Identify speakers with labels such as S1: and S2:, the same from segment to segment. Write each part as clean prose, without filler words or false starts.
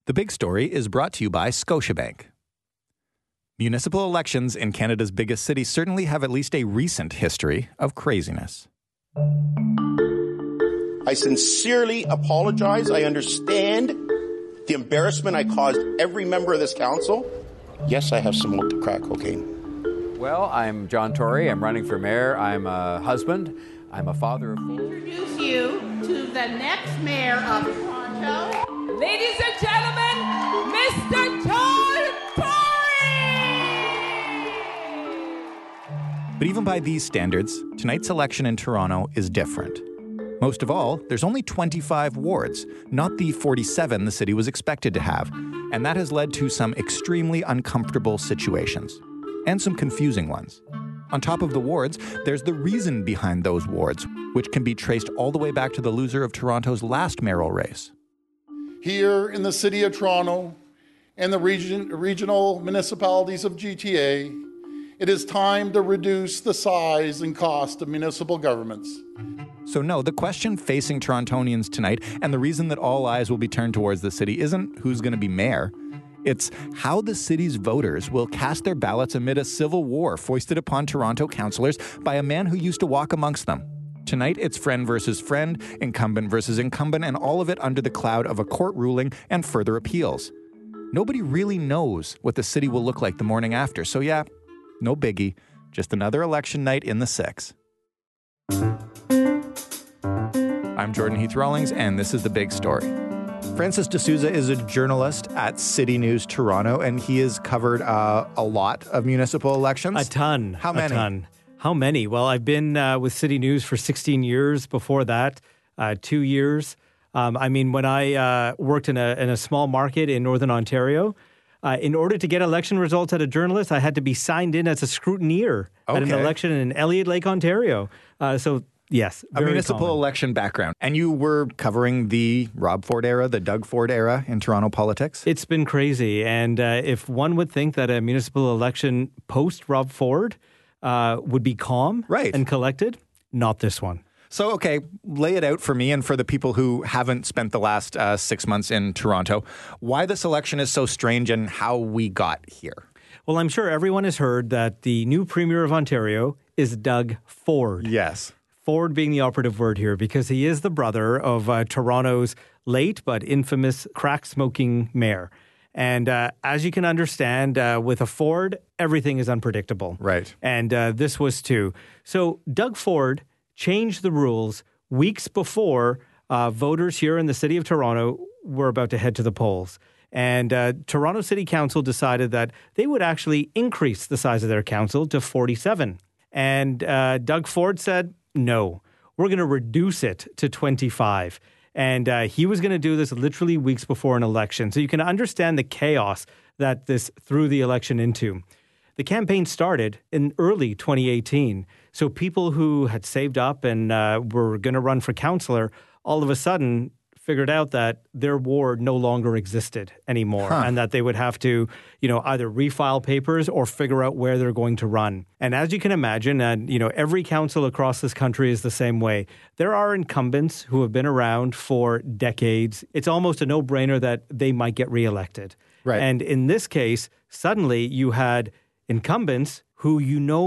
S1: The Big Story is brought to you by Scotiabank. Municipal elections in Canada's biggest city certainly have at least a recent history of craziness.
S2: I sincerely apologize. I understand the embarrassment I caused every member of this council. Yes, I have smoked crack cocaine.
S3: Well, I'm John Tory. I'm running for mayor. I'm a husband. I'm a father of four.
S4: Introduce you to the next mayor of Toronto.
S5: Ladies and gentlemen, Mr. John Tory!
S1: But even by these standards, tonight's election in Toronto is different. Most of all, there's only 25 wards, not the 47 the city was expected to have, and that has led to some extremely uncomfortable situations, and some confusing ones. On top of the wards, there's the reason behind those wards, which can be traced all the way back to the loser of Toronto's last mayoral race.
S6: Here in the City of Toronto and the regional municipalities of GTA, it is time to reduce the size and cost of municipal governments.
S1: So no, the question facing Torontonians tonight, and the reason that all eyes will be turned towards the city, isn't who's going to be mayor. It's how the city's voters will cast their ballots amid a civil war foisted upon Toronto councillors by a man who used to walk amongst them. Tonight, it's friend versus friend, incumbent versus incumbent, and all of it under the cloud of a court ruling and further appeals. Nobody really knows what the city will look like the morning after, so yeah, no biggie, just another election night in the six. I'm Jordan Heath Rawlings, and this is The Big Story. Francis D'Souza is a journalist at City News Toronto, and he has covered a lot of municipal elections.
S7: A ton.
S1: How many?
S7: A ton. How many? Well, I've been with City News for 16 years. Before that, 2 years. When I worked in a small market in Northern Ontario, in order to get election results as a journalist, I had to be signed in as a scrutineer at an election in Elliott Lake, Ontario. Yes,
S1: a municipal election background. And you were covering the Rob Ford era, the Doug Ford era in Toronto politics?
S7: It's been crazy. And if one would think that a municipal election post-Rob Ford would be calm and collected, not this one.
S1: So, okay, lay it out for me and for the people who haven't spent the last 6 months in Toronto, why this election is so strange and how we got here.
S7: Well, I'm sure everyone has heard that the new Premier of Ontario is Doug Ford.
S1: Yes.
S7: Ford being the operative word here, because he is the brother of Toronto's late but infamous crack-smoking mayor. And as you can understand, with a Ford, everything is unpredictable.
S1: Right.
S7: And this was too. So Doug Ford changed the rules weeks before voters here in the city of Toronto were about to head to the polls. And Toronto City Council decided that they would actually increase the size of their council to 47. And Doug Ford said, no, we're going to reduce it to 25. And he was going to do this literally weeks before an election. So you can understand the chaos that this threw the election into. The campaign started in early 2018. So people who had saved up and were going to run for councillor all of a sudden figured out that their ward no longer existed anymore and that they would have to, either refile papers or figure out where they're going to run. And as you can imagine, and every council across this country is the same way. There are incumbents who have been around for decades. It's almost a no-brainer that they might get reelected.
S1: Right.
S7: And in this case, suddenly you had incumbents who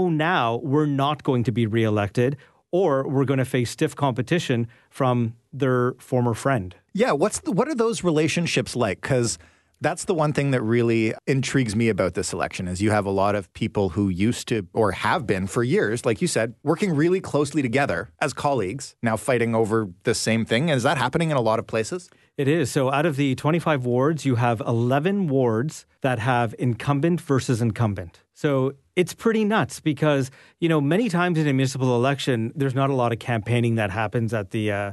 S7: now were not going to be reelected or were going to face stiff competition from their former friend.
S1: Yeah, what are those relationships like? Because that's the one thing that really intrigues me about this election is you have a lot of people who used to or have been for years, like you said, working really closely together as colleagues, now fighting over the same thing. Is that happening in a lot of places?
S7: It is. So out of the 25 wards, you have 11 wards that have incumbent versus incumbent. So it's pretty nuts because, many times in a municipal election, there's not a lot of campaigning that happens at the there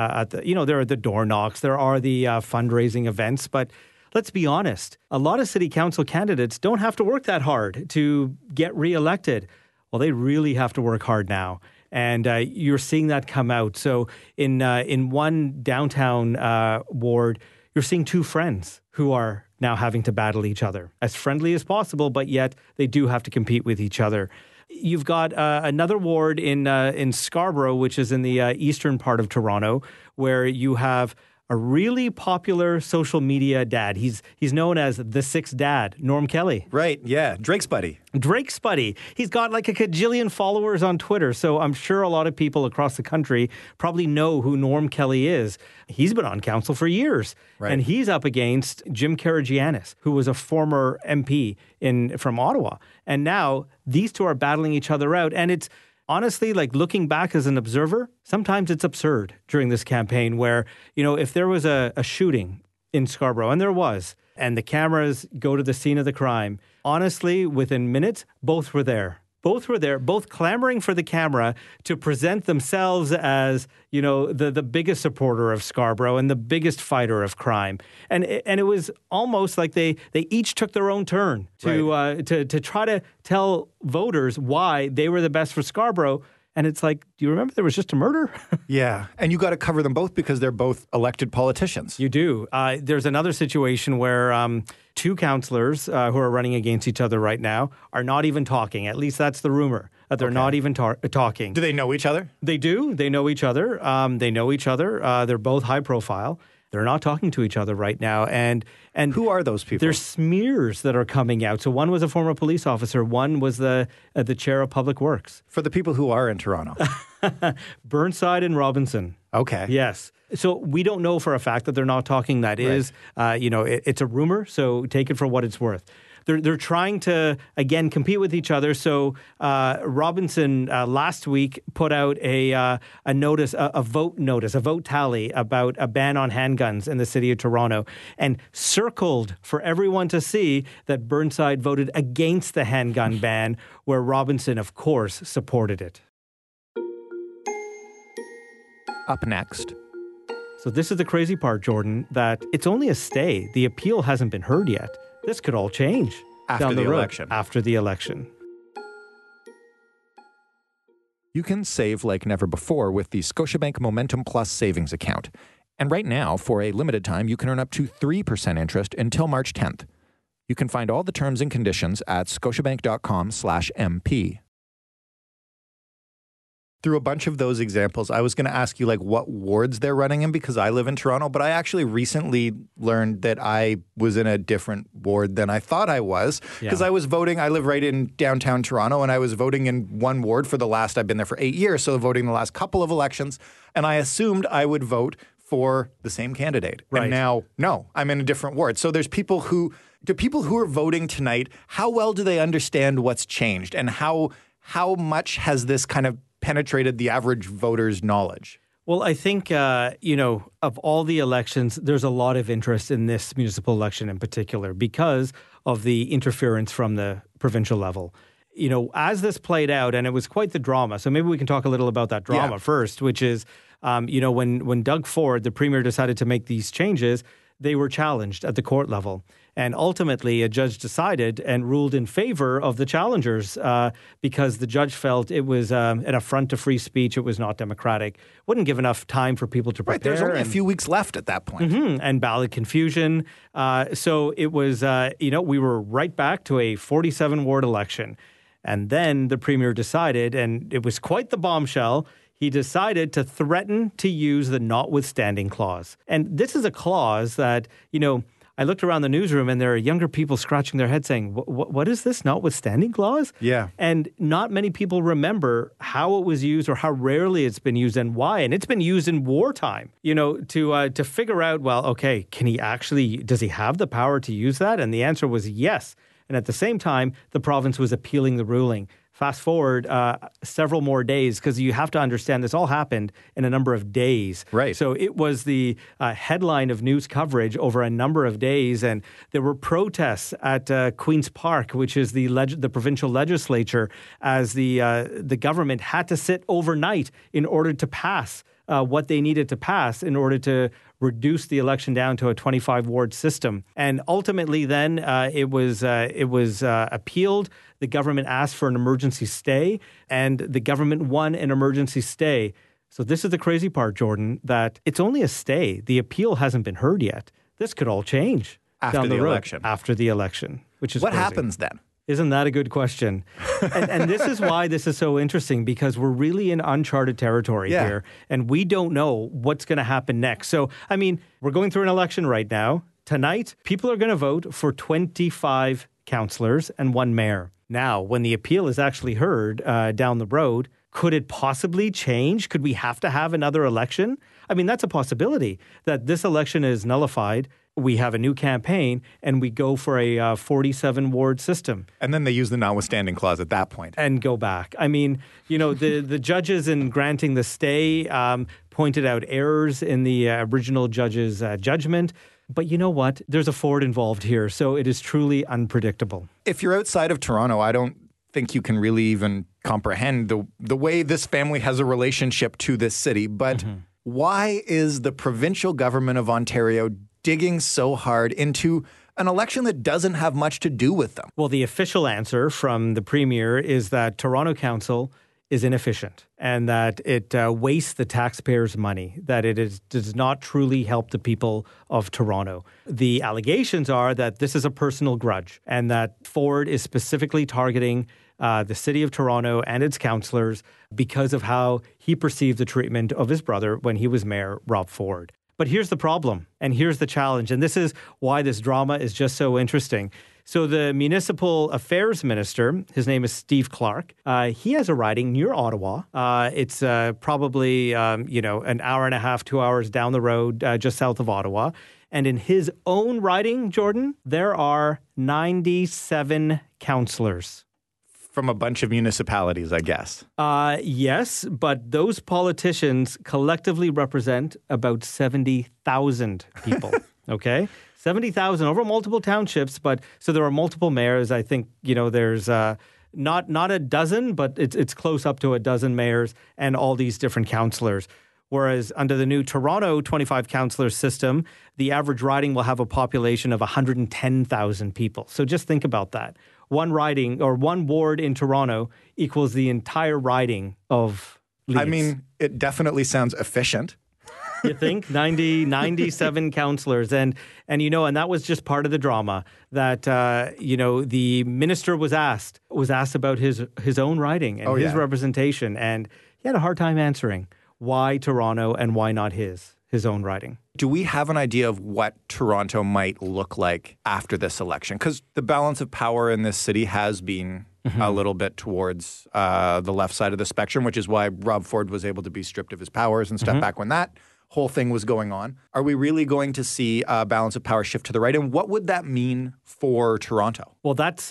S7: are the door knocks, there are the fundraising events, but let's be honest, a lot of city council candidates don't have to work that hard to get reelected. Well, they really have to work hard now. And you're seeing that come out. So in one downtown ward, you're seeing two friends who are now having to battle each other as friendly as possible, but yet they do have to compete with each other. You've got another ward in Scarborough, which is in the eastern part of Toronto, where you have a really popular social media dad. He's known as the Sixth Dad, Norm Kelly.
S1: Right, yeah. Drake's buddy.
S7: Drake's buddy. He's got like a cajillion followers on Twitter, so I'm sure a lot of people across the country probably know who Norm Kelly is. He's been on council for years,
S1: right.
S7: And he's up against Jim Karagiannis, who was a former MP from Ottawa. And now these two are battling each other out, and it's honestly, like looking back as an observer, sometimes it's absurd during this campaign where, if there was a shooting in Scarborough, and there was, and the cameras go to the scene of the crime, honestly, within minutes, both were there. Both were there, both clamoring for the camera to present themselves as, the biggest supporter of Scarborough and the biggest fighter of crime. And it was almost like they each took their own turn to try to tell voters why they were the best for Scarborough. And it's like, do you remember there was just a murder?
S1: Yeah. And you got to cover them both because they're both elected politicians.
S7: You do. There's another situation where two councillors who are running against each other right now are not even talking. At least that's the rumor, that they're not even talking.
S1: Do they know each other?
S7: They do. They know each other. They're both high profile. They're not talking to each other right now. And
S1: who are those people?
S7: There's smears that are coming out. So one was a former police officer. One was the chair of Public Works.
S1: For the people who are in Toronto.
S7: Burnside and Robinson.
S1: Okay.
S7: Yes. So we don't know for a fact that they're not talking. That is, it's a rumor. So take it for what it's worth. They're trying to, again, compete with each other. So Robinson last week put out a vote tally about a ban on handguns in the city of Toronto and circled for everyone to see that Burnside voted against the handgun ban, where Robinson, of course, supported it.
S1: Up next.
S7: So this is the crazy part, Jordan, that it's only a stay. The appeal hasn't been heard yet. This could all change
S1: after the election.
S7: After the election.
S1: You can save like never before with the Scotiabank Momentum Plus savings account. And right now, for a limited time, you can earn up to 3% interest until March 10th. You can find all the terms and conditions at scotiabank.com/MP. Through a bunch of those examples, I was going to ask you like what wards they're running in because I live in Toronto, but I actually recently learned that I was in a different ward than I thought I was because I was voting. I live right in downtown Toronto, and I was voting in one ward for I've been there for 8 years, so voting the last couple of elections, and I assumed I would vote for the same candidate.
S7: Right.
S1: And now, no, I'm in a different ward. So there's people who are voting tonight, how well do they understand what's changed, and how much has this kind of penetrated the average voter's knowledge?
S7: Well, I think, of all the elections, there's a lot of interest in this municipal election in particular because of the interference from the provincial level. As this played out, and it was quite the drama, so maybe we can talk a little about that drama first, which is, when Doug Ford, the premier, decided to make these changes, they were challenged at the court level. And ultimately, a judge decided and ruled in favor of the challengers because the judge felt it was an affront to free speech. It was not democratic. Wouldn't give enough time for people to prepare.
S1: Right, there's only a few weeks left at that point.
S7: Mm-hmm, and ballot confusion. So it was, we were right back to a 47-ward election. And then the premier decided, and it was quite the bombshell, he decided to threaten to use the notwithstanding clause. And this is a clause that, I looked around the newsroom and there are younger people scratching their heads saying, what is this notwithstanding clause?
S1: Yeah.
S7: And not many people remember how it was used or how rarely it's been used and why. And it's been used in wartime, to figure out, well, okay, does he have the power to use that? And the answer was yes. And at the same time, the province was appealing the ruling. Fast forward several more days, because you have to understand this all happened in a number of days.
S1: Right.
S7: So it was the headline of news coverage over a number of days, and there were protests at Queen's Park, which is the provincial legislature, as the government had to sit overnight in order to pass what they needed to pass in order to reduce the election down to a 25-ward system. And ultimately then it was appealed. The government asked for an emergency stay, and the government won an emergency stay. So this is the crazy part, Jordan, that it's only a stay. The appeal hasn't been heard yet. This could all change
S1: after
S7: down the road,
S1: election.
S7: After the election, which is
S1: what
S7: crazy.
S1: happens then?
S7: Isn't that a good question? And this is why this is so interesting, because we're really in uncharted territory here, and we don't know what's going to happen next. So, I mean, we're going through an election right now. Tonight, people are going to vote for 25 councillors and 1 mayor. Now, when the appeal is actually heard down the road, could it possibly change? Could we have to have another election? I mean, that's a possibility, that this election is nullified. We have a new campaign, and we go for a 47-ward system.
S1: And then they use the notwithstanding clause at that point.
S7: And go back. I mean, you know, the judges in granting the stay pointed out errors in the original judge's judgment. But you know what? There's a Ford involved here, so it is truly unpredictable.
S1: If you're outside of Toronto, I don't think you can really even comprehend the way this family has a relationship to this city. But why is the provincial government of Ontario digging so hard into an election that doesn't have much to do with them?
S7: Well, the official answer from the Premier is that Toronto Council is inefficient and that it wastes the taxpayers' money, that it does not truly help the people of Toronto. The allegations are that this is a personal grudge and that Ford is specifically targeting the city of Toronto and its councillors because of how he perceived the treatment of his brother when he was mayor, Rob Ford. But here's the problem, and here's the challenge, and this is why this drama is just so interesting. So the municipal affairs minister, his name is Steve Clark, he has a riding near Ottawa. It's probably, an hour and a half, 2 hours down the road, just south of Ottawa. And in his own riding, Jordan, there are 97 councillors.
S1: From a bunch of municipalities, I guess.
S7: Yes, but those politicians collectively represent about 70,000 people, okay? 70,000 over multiple townships, but so there are multiple mayors. I think, there's not a dozen, but it's close up to a dozen mayors and all these different councillors. Whereas under the new Toronto 25 councillor system, the average riding will have a population of 110,000 people. So just think about that. One riding or one ward in Toronto equals the entire riding of Leeds.
S1: I mean, it definitely sounds efficient.
S7: You think? 97 councillors. And that was just part of the drama that, the minister was asked about his own riding and his representation. And he had a hard time answering why Toronto and why not his own riding.
S1: Do we have an idea of what Toronto might look like after this election? Because the balance of power in this city has been a little bit towards the left side of the spectrum, which is why Rob Ford was able to be stripped of his powers and stuff back when that whole thing was going on. Are we really going to see a balance of power shift to the right? And what would that mean for Toronto?
S7: Well, that's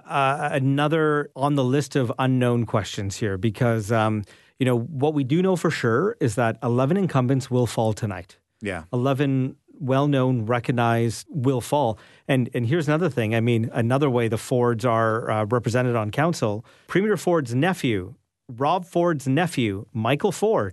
S7: another on the list of unknown questions here because, what we do know for sure is that 11 incumbents will fall tonight.
S1: Yeah.
S7: 11 well-known, recognized will fall. And here's another thing. I mean, another way the Fords are represented on council. Premier Ford's nephew, Rob Ford's nephew, Michael Ford,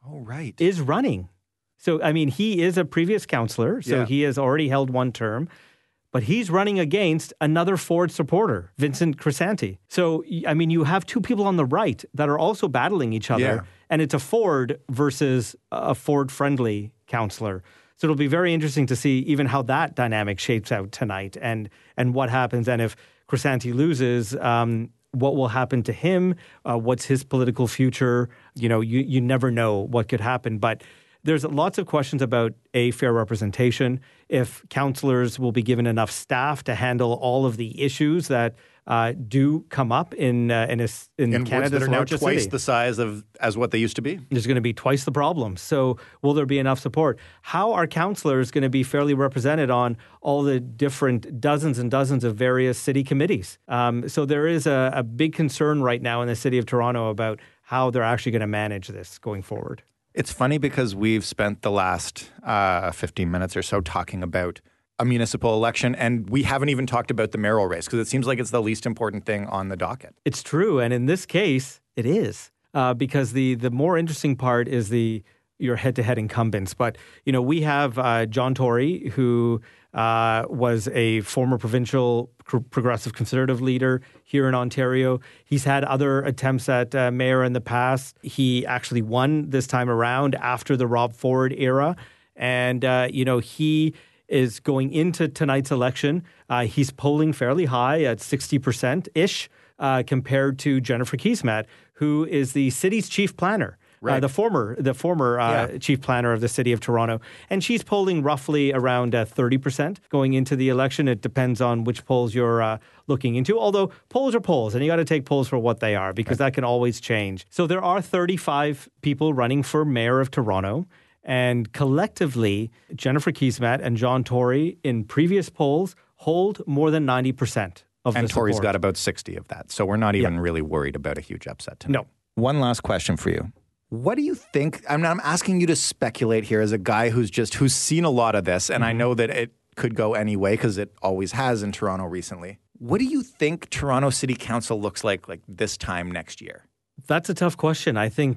S7: is running. So, I mean, he is a previous councillor, so he has already held one term. But he's running against another Ford supporter, Vincent Crisanti. So, I mean, you have two people on the right that are also battling each other, and it's a Ford versus a Ford-friendly councillor. So it'll be very interesting to see even how that dynamic shapes out tonight and what happens. And if Crisanti loses, what will happen to him? What's his political future? You never know what could happen. But there's lots of questions about fair representation, if councillors will be given enough staff to handle all of the issues that do come up in Canada's
S1: that are now
S7: largest
S1: twice
S7: city.
S1: the size as what they used to be.
S7: There's going to be twice the problem. So will there be enough support? How are councillors going to be fairly represented on all the different dozens and dozens of various city committees? So there is a big concern right now in the city of Toronto about how they're actually going to manage this going forward.
S1: It's funny because we've spent the last 15 minutes or so talking about a municipal election, and we haven't even talked about the mayoral race because it seems like it's the least important thing on the docket.
S7: It's true, and in this case, it is because the more interesting part is your head-to-head incumbents. But we have John Tory, who was a former provincial progressive conservative leader here in Ontario. He's had other attempts at mayor in the past. He actually won this time around after the Rob Ford era. And, he is going into tonight's election. He's polling fairly high at 60%-ish compared to Jennifer Keesmaat, who is the city's chief planner. Right. The former chief planner of the city of Toronto. And she's polling roughly around 30% going into the election. It depends on which polls you're looking into, although polls are polls, and you got to take polls for what they are because that can always change. So there are 35 people running for mayor of Toronto. And collectively, Jennifer Keesmaat and John Tory in previous polls hold more than 90% of the
S1: And Tory's
S7: support.
S1: got about 60 of that. So we're not even really worried about a huge upset tonight.
S7: No.
S1: One last question for you. What do you think? I'm asking you to speculate here as a guy who's seen a lot of this, and I know that it could go any way because it always has in Toronto recently. What do you think Toronto City Council looks like this time next year?
S7: That's a tough question. I think,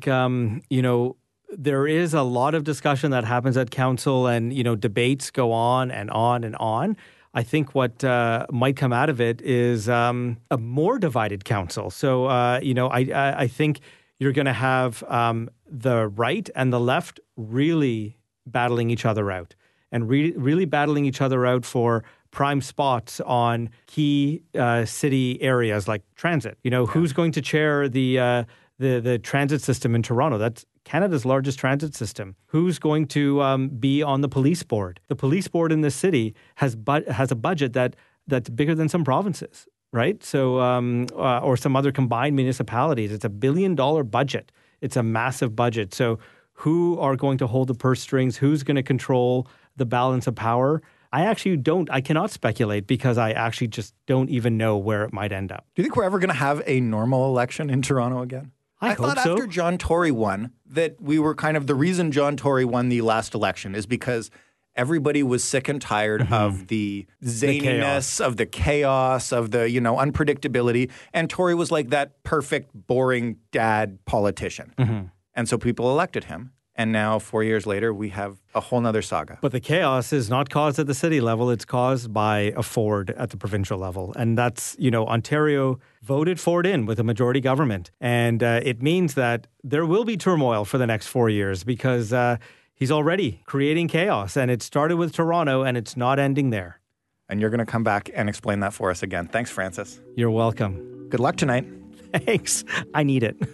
S7: there is a lot of discussion that happens at council and, debates go on and on and on. I think what might come out of it is a more divided council. So, I think you're going to have the right and the left really battling each other out and really battling each other out for prime spots on key city areas like transit. Who's going to chair the transit system in Toronto? That's Canada's largest transit system. Who's going to be on the police board? The police board in this city has a budget that's bigger than some provinces. Right? So, or some other combined municipalities. It's $1 billion budget. It's a massive budget. So who are going to hold the purse strings? Who's going to control the balance of power? I cannot speculate because I actually just don't even know where it might end up.
S1: Do you think we're ever going to have a normal election in Toronto again?
S7: I hope
S1: thought
S7: so.
S1: After John Tory won, that we were the reason John Tory won the last election is because everybody was sick and tired of the zaniness, of the chaos, of the, unpredictability. And Tory was like that perfect, boring dad politician. And so people elected him. And now 4 years later, we have a whole nother saga.
S7: But the chaos is not caused at the city level. It's caused by a Ford at the provincial level. And that's, Ontario voted Ford in with a majority government. And it means that there will be turmoil for the next 4 years because he's already creating chaos, and it started with Toronto, and it's not ending there.
S1: And you're going to come back and explain that for us again. Thanks, Francis.
S7: You're welcome.
S1: Good luck tonight.
S7: Thanks. I need it.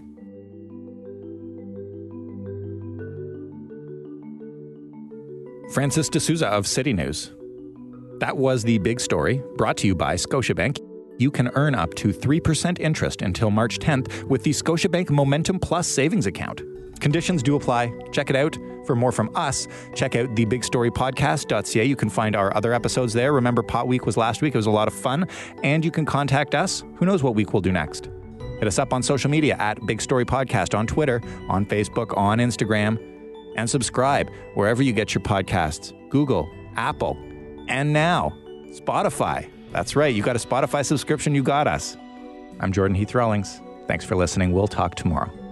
S1: Francis D'Souza of City News. That was The Big Story, brought to you by Scotiabank. You can earn up to 3% interest until March 10th with the Scotiabank Momentum Plus savings account. Conditions do apply. Check it out. For more from us, check out thebigstorypodcast.ca. You can find our other episodes there. Remember, Pot Week was last week. It was a lot of fun. And you can contact us. Who knows what week we'll do next? Hit us up on social media at Big Story Podcast on Twitter, on Facebook, on Instagram. And subscribe wherever you get your podcasts. Google, Apple, and now Spotify. That's right. You got a Spotify subscription. You got us. I'm Jordan Heath Rawlings. Thanks for listening. We'll talk tomorrow.